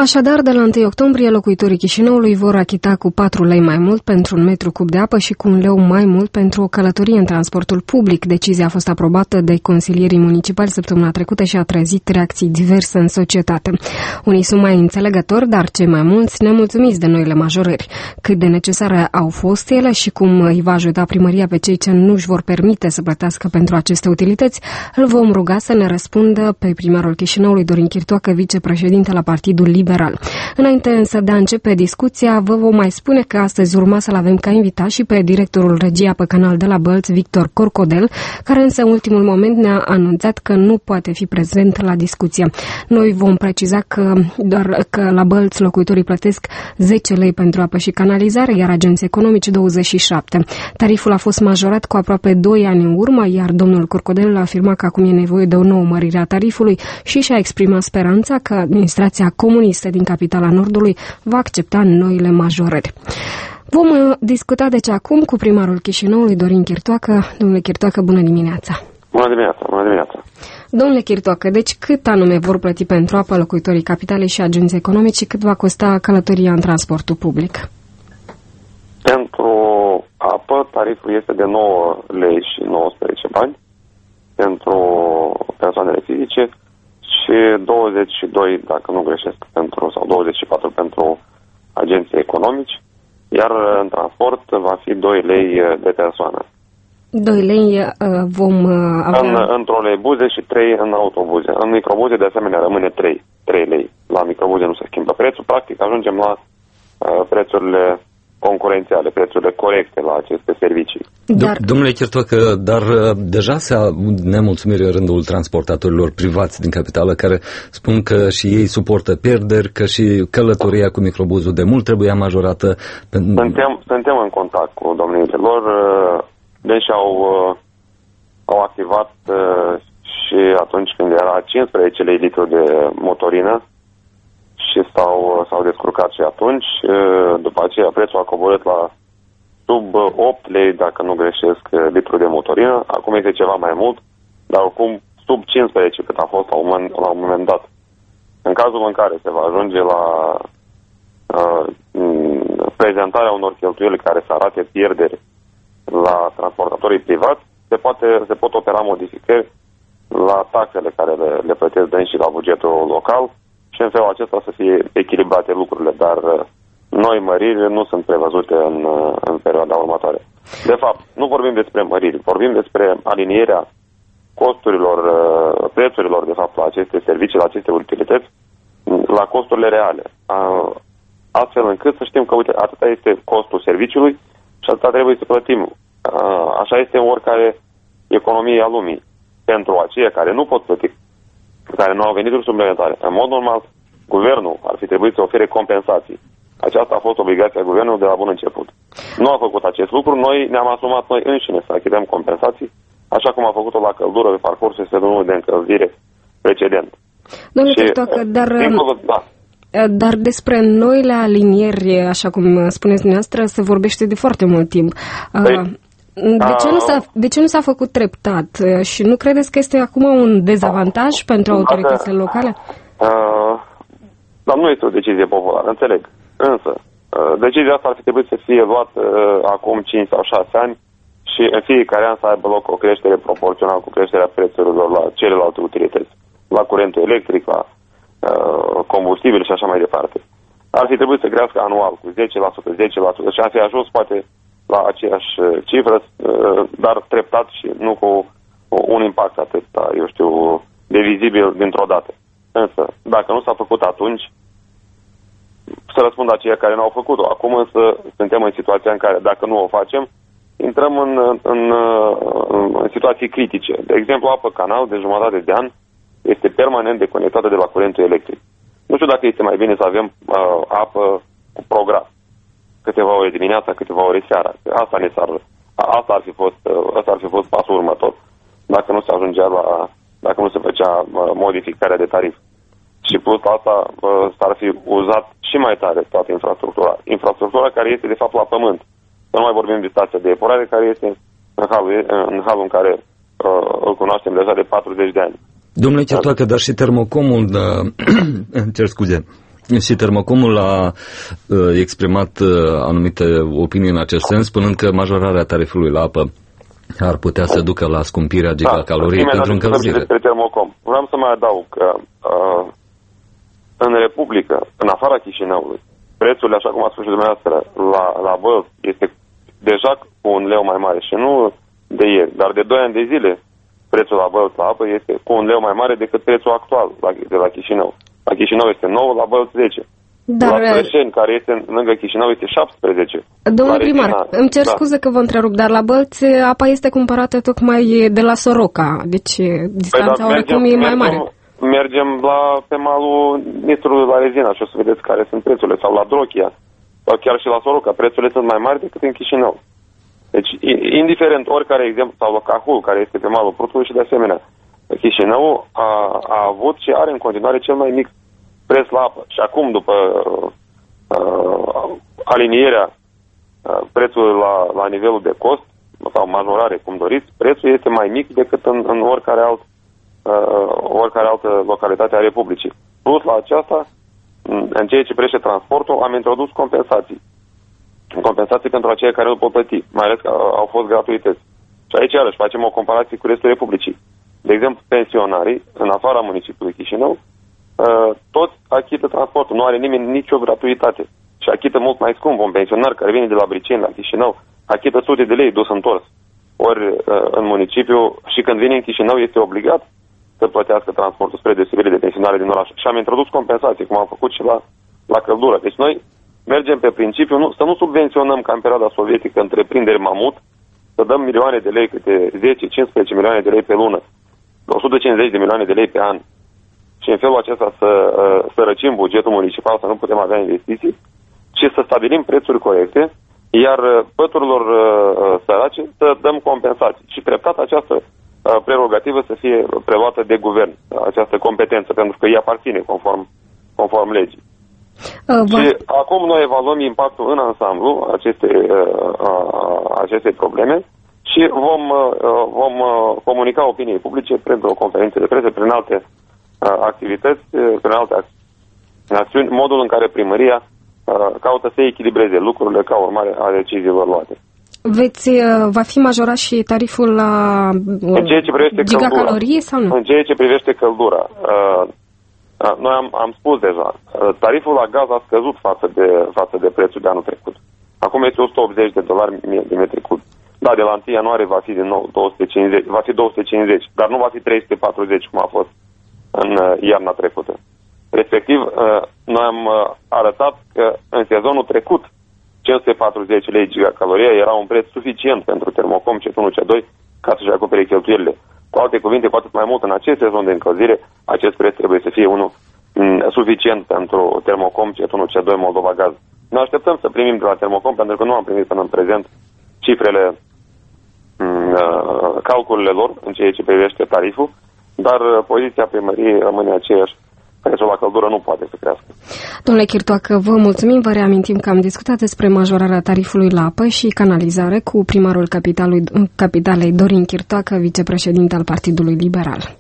Așadar, de la 1 octombrie, locuitorii Chișinăului vor achita cu 4 lei mai mult pentru un metru cub de apă și cu 1 leu mai mult pentru o călătorie în transportul public. Decizia a fost aprobată de consilierii municipali săptămâna trecută și a trezit reacții diverse în societate. Unii sunt mai înțelegători, dar cei mai mulți nemulțumiți de noile majorări. Cât de necesare au fost ele și cum îi va ajuta primăria pe cei ce nu își vor permite să plătească pentru aceste utilități, îl vom ruga să ne răspundă pe primarul Chișinăului, Dorin Chirtoacă, vicepreședinte la Partidul Liberal. Înainte însă de a începe discuția, vă vom mai spune că astăzi urma să-l avem ca invitat și pe directorul Regie Apă Canal de la Bălți, Victor Corcodel, care însă în ultimul moment ne-a anunțat că nu poate fi prezent la discuție. Noi vom preciza că doar că la Bălți locuitorii plătesc 10 lei pentru apă și canalizare, iar agenții economici 27. Tariful a fost majorat cu aproape 2 ani în urmă, iar domnul Corcodel a afirmat că acum e nevoie de o nouă mărire a tarifului și și-a exprimat speranța că administrația comunistă din capitala Nordului va accepta noile majorări. Vom discuta deci acum cu primarul Chișinăului, Dorin Chirtoacă. Domnule Chirtoacă, bună dimineața! Bună dimineața, bună dimineața! Domnule Chirtoacă, deci cât anume vor plăti pentru apă locuitorii capitalei și agenții economici și cât va costa călătoria în transportul public? Pentru apă, tariful este de 9 lei și 19 bani pentru persoanele fizice și 22, dacă nu greșesc, sau 24 pentru agenții economici, iar în transport va fi 2 lei de persoană. 2 lei vom avea... În troleibuze și 3 în autobuze. În microbuze, de asemenea, rămâne 3 lei. La microbuze nu se schimbă prețul. Practic, ajungem la prețurile concurențiale, prețurile corecte la aceste servicii. Domnule Chirtoacă, dar deja se aud nemulțumiri în rândul transportatorilor privați din capitală care spun că și ei suportă pierderi, că și călătoria cu microbuzul de mult trebuia majorată. Suntem în contact cu domnii lor, deși au activat și atunci când era 15 lei litru de motorină, și s-au descurcat și atunci. După aceea prețul a coborât la sub 8 lei, dacă nu greșesc, litru de motorină. Acum este ceva mai mult, dar oricum sub 15 cât a fost la un moment dat. În cazul în care se va ajunge la prezentarea unor cheltuieli care să arate pierderi la transportatorii privați, se pot opera modificări la taxele care le plătesc dânsii la bugetul local, și în felul acesta să fie echilibrate lucrurile, dar noi măriri nu sunt prevăzute în perioada următoare. De fapt, nu vorbim despre măriri, vorbim despre alinierea costurilor, prețurilor, de fapt, la aceste servicii, la aceste utilități, la costurile reale. Astfel încât să știm că, uite, atâta este costul serviciului și atâta trebuie să plătim. Așa este în oricare economie a lumii. Pentru aceia care nu pot plăti, care nu au venituri suplimentare. În mod normal, guvernul ar fi trebuit să ofere compensații. Aceasta a fost obligația guvernului de la bun început. Nu a făcut acest lucru, noi ne-am asumat noi înșine să achităm compensații, așa cum a făcut-o la căldură pe parcursul sezonului de încălzire precedent. Domnule Chirtoacă, dar despre noile alinieri, așa cum spuneți dumneavoastră, se vorbește de foarte mult timp. De ce nu s-a făcut treptat? Și nu credeți că este acum un dezavantaj pentru autoritățile locale? Dar nu este o decizie populară, înțeleg. Însă, decizia asta ar fi trebuit să fie luată acum 5 sau 6 ani și în fiecare an să aibă loc o creștere proporțională cu creșterea prețurilor la celelalte utilități. La curentul electric, la combustibil și așa mai departe. Ar fi trebuit să crească anual cu 10% și ar fi ajuns poate la aceeași cifră, dar treptat și nu cu un impact atât, eu știu, de vizibil dintr-o dată. Însă, dacă nu s-a făcut atunci, să răspund aceia care nu au făcut-o. Acum însă suntem în situația în care, dacă nu o facem, intrăm în situații critice. De exemplu, Apă Canal, de jumătate de an, este permanent deconectată de la curentul electric. Nu știu dacă este mai bine să avem apă cu program. Câteva ore dimineața, câteva ore seara. Asta ar fi fost pasul următor. Dacă nu se făcea modificarea de tarif. Și plus asta s-ar fi uzat și mai tare toată infrastructura. Infrastructura care este de fapt la pământ. Să nu mai vorbim de stația de epurare care este în halul în care îl cunoaștem deja de 40 de ani. Domnule Chirtoacă, dar și Termocomul, cer scuze, Și Termocomul a exprimat anumite opinii în acest sens, spunând că majorarea tarifului la apă ar putea să ducă la scumpirea gigacaloriei pentru încălzire. Despre Termocom. Vreau să mai adaug că în Republică, în afara Chișinăului, prețul, așa cum a spus și dumneavoastră, la bălți este deja cu un leu mai mare și nu de ieri, dar de 2 ani de zile prețul la bălți la apă este cu un leu mai mare decât prețul actual de la Chișinău. La Chișinău este 9, la bălți 10. Dar, la Trășeni, care este lângă Chișinău, este 17. Domnule primar, îmi cer scuze că vă întrerup, dar la Bălți apa este cumpărată tocmai de la Soroca, deci distanța oricum e mai mare. Mergem pe malul Nistrului la Rezina și o să vedeți care sunt prețurile, sau la Drochia, sau chiar și la Soroca, prețurile sunt mai mari decât în Chișinău. Deci, indiferent oricare exemplu, sau la Cahul, care este pe malul Prutului și de asemenea, Chișinău a avut și are în continuare cel mai mic preț la apă. Și acum, după alinierea prețului la nivelul de cost, sau majorare, cum doriți, prețul este mai mic decât în oricare altă localitate a Republicii. Plus la aceasta, în ceea ce privește transportul, am introdus compensații. Compensații pentru acei care nu pot plăti, mai ales că au fost gratuități. Și aici, iarăși, facem o comparație cu restul Republicii. De exemplu, pensionarii, în afara municipiului Chișinău, toți achită transportul, nu are nimeni nicio gratuitate. Și achită mult mai scump. Un pensionar care vine de la Briceni la Chișinău, achită sute de lei dus întors. Ori în municipiu, și când vine în Chișinău, este obligat să plătească transportul spre deosebire de pensionare din oraș. Și am introdus compensații, cum am făcut și la căldură. Deci noi mergem pe principiu, să nu subvenționăm ca în perioada sovietică întreprinderi mamut, să dăm milioane de lei, câte 10-15 milioane de lei pe lună, 150 de milioane de lei pe an, și în felul acesta să răcim bugetul municipal, să nu putem avea investiții, ci să stabilim prețuri corecte, iar păturilor sărace să dăm compensații. Și treptat această prerogativă să fie preluată de guvern, această competență, pentru că ea aparține conform legii. Și acum noi evaluăm impactul în ansamblu acestei probleme și vom comunica opiniei publice prin o conferință de presă, prin alte activități, prin alte acțiuni, modul în care primăria caută să echilibreze lucrurile ca urmare a deciziilor luate. Va fi majorat și tariful la gigacalorie sau nu? În ceea ce privește căldura, noi am spus deja, tariful la gaz a scăzut față de prețul de anul trecut. Acum este $180 de metri cub. Da, de la 1 ianuarie va fi din nou 250, va fi 250, dar nu va fi 340 cum a fost în iarna trecută. Respectiv, noi am arătat că în sezonul trecut 540 lei gigacalorie era un preț suficient pentru Termocom C1, C2 ca să-și acopere cheltuielile. Cu alte cuvinte, cu atât mai mult în acest sezon de încălzire, acest preț trebuie să fie unul suficient pentru Termocom C1, C2 Moldova Gaz. Noi așteptăm să primim de la Termocom, pentru că nu am primit până în prezent cifrele, calculele lor în ceea ce privește tariful, dar poziția primăriei rămâne aceeași. Prețul la căldură nu poate să crească. Domnule Chirtoacă, vă mulțumim, vă reamintim că am discutat despre majorarea tarifului la apă și canalizare cu primarul capitalei Dorin Chirtoacă, vicepreședinte al Partidului Liberal.